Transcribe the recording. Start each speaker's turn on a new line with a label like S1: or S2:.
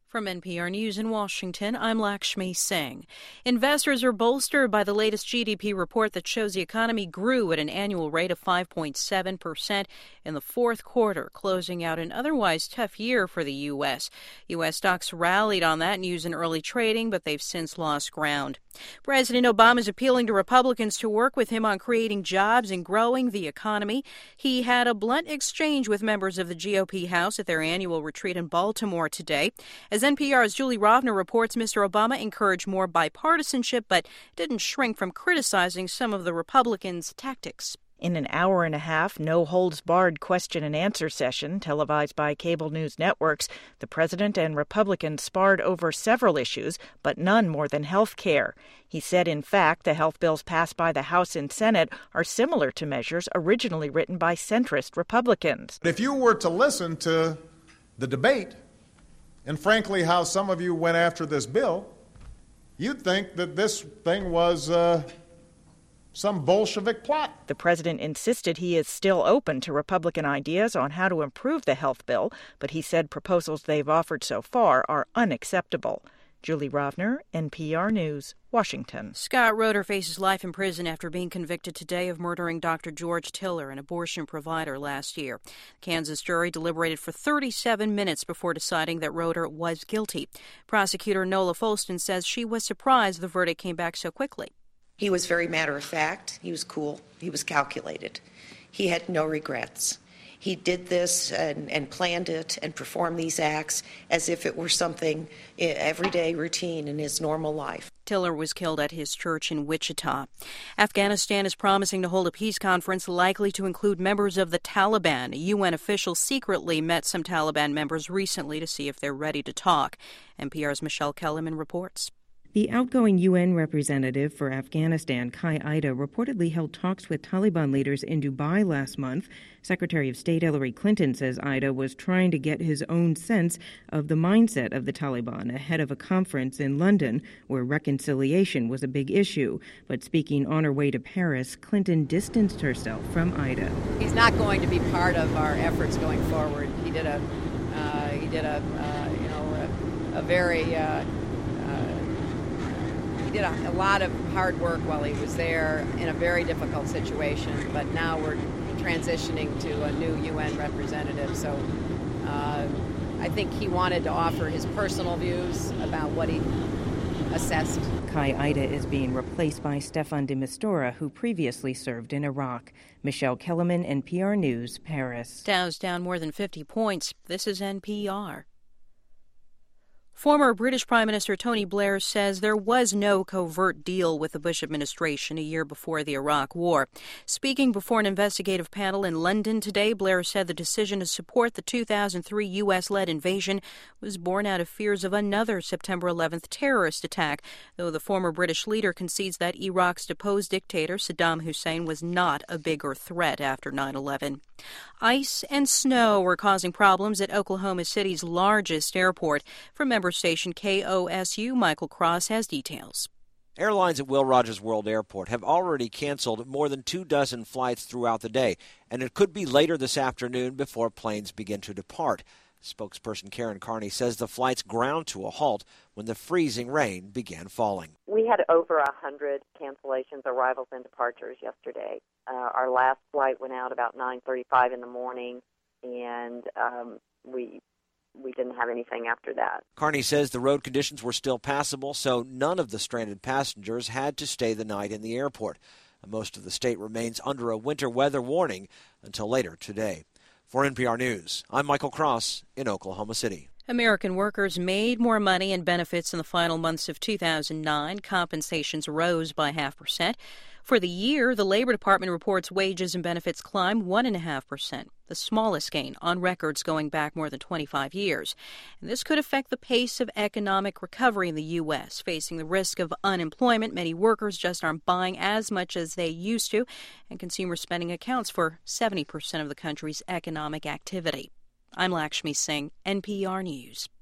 S1: From NPR News in Washington, I'm Lakshmi Singh. Investors are bolstered by the latest GDP report that shows the economy grew at an annual rate of 5.7% in the fourth quarter, closing out an otherwise tough year for the U.S. U.S. stocks rallied on that news in early trading, but they've since lost ground. President Obama is appealing to Republicans to work with him on creating jobs and growing the economy. He had a blunt exchange with members of the GOP House at their annual retreat in Baltimore today. As NPR's Julie Rovner reports, Mr. Obama encouraged more bipartisanship, but didn't shrink from criticizing some of the Republicans' tactics.
S2: In an hour-and-a-half, no-holds-barred question-and-answer session televised by cable news networks, the president and Republicans sparred over several issues, but none more than health care. He said, in fact, the health bills passed by the House and Senate are similar to measures originally written by centrist Republicans.
S3: If you were to listen to the debate, and frankly how some of you went after this bill, you'd think that this thing was some Bolshevik plot.
S2: The president insisted he is still open to Republican ideas on how to improve the health bill, but he said proposals they've offered so far are unacceptable. Julie Rovner, NPR News, Washington.
S1: Scott Roeder faces life in prison after being convicted today of murdering Dr. George Tiller, an abortion provider, last year. Kansas jury deliberated for 37 minutes before deciding that Roeder was guilty. Prosecutor Nola Folston says she was surprised the verdict came back so quickly.
S4: He was very matter-of-fact. He was cool. He was calculated. He had no regrets. He did this and planned it and performed these acts as if it were something everyday routine in his normal life.
S1: Tiller was killed at his church in Wichita. Afghanistan is promising to hold a peace conference likely to include members of the Taliban. A UN official secretly met some Taliban members recently to see if they're ready to talk. NPR's Michelle Kellerman reports.
S5: The outgoing UN representative for Afghanistan, Kai Ida, reportedly held talks with Taliban leaders in Dubai last month. Secretary of State Hillary Clinton says Ida was trying to get his own sense of the mindset of the Taliban ahead of a conference in London where reconciliation was a big issue. But speaking on her way to Paris, Clinton distanced herself from Ida.
S6: He's not going to be part of our efforts going forward. He did a lot of hard work while he was there in a very difficult situation, but now we're transitioning to a new UN representative. So I think he wanted to offer his personal views about what he assessed.
S5: Kai Ida is being replaced by Stefan de Mistura, who previously served in Iraq. Michelle Kellerman, NPR News, Paris.
S1: Dow's down more than 50 points. This is NPR. Former British Prime Minister Tony Blair says there was no covert deal with the Bush administration a year before the Iraq War. Speaking before an investigative panel in London today, Blair said the decision to support the 2003 U.S.-led invasion was born out of fears of another September 11th terrorist attack, though the former British leader concedes that Iraq's deposed dictator Saddam Hussein was not a bigger threat after 9/11. Ice and snow are causing problems at Oklahoma City's largest airport. From member station KOSU, Michael Cross has details.
S7: Airlines at Will Rogers World Airport have already canceled more than 24 flights throughout the day, and it could be later this afternoon before planes begin to depart. Spokesperson Karen Carney says the flights ground to a halt when the freezing rain began falling.
S8: We had over 100 cancellations, arrivals, and departures yesterday. Our last flight went out about 9:35 in the morning, and we didn't have anything after that.
S7: Carney says the road conditions were still passable, so none of the stranded passengers had to stay the night in the airport. Most of the state remains under a winter weather warning until later today. For NPR News, I'm Michael Cross in Oklahoma City.
S1: American workers made more money in benefits in the final months of 2009. Compensations rose by 0.5%. For the year, the Labor Department reports wages and benefits climbed 1.5%, the smallest gain on records going back more than 25 years. And this could affect the pace of economic recovery in the U.S. Facing the risk of unemployment, many workers just aren't buying as much as they used to, and consumer spending accounts for 70% of the country's economic activity. I'm Lakshmi Singh, NPR News.